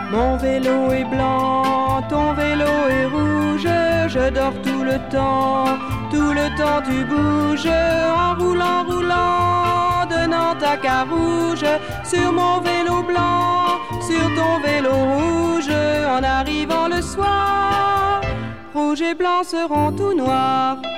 Mon vélo est blanc, ton vélo est rouge. Je dors tout le temps tu bouges. En roulant, roulant, de Nantes à Carouge. Sur mon vélo blanc, sur ton vélo rouge. En arrivant le soir, rouge et blanc seront tout noirs.